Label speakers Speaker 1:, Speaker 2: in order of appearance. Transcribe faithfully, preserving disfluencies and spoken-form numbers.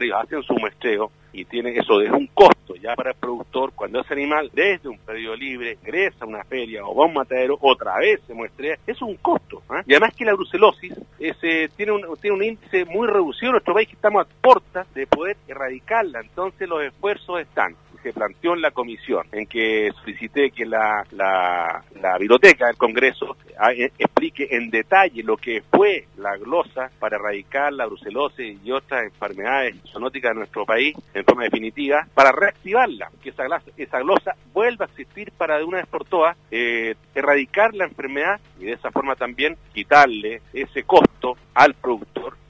Speaker 1: pero ellos hacen su muestreo y tiene eso, es un costo ya para el productor cuando ese animal desde un predio libre ingresa a una feria o va a un matadero, otra vez se muestrea, es un costo, ¿eh? Y además que la brucelosis ese, tiene, un, tiene un índice muy reducido en nuestro país, que estamos a puertas de poder erradicarla, entonces los esfuerzos están. Se planteó en la comisión, en que solicité que la, la, la biblioteca del Congreso a, eh, explique en detalle lo que fue la glosa para erradicar la brucelosis y otras enfermedades zoonóticas de nuestro país en forma definitiva, para reactivarla, que esa, esa glosa vuelva a existir para de una vez por todas eh, erradicar la enfermedad y de esa forma también quitarle ese costo al productor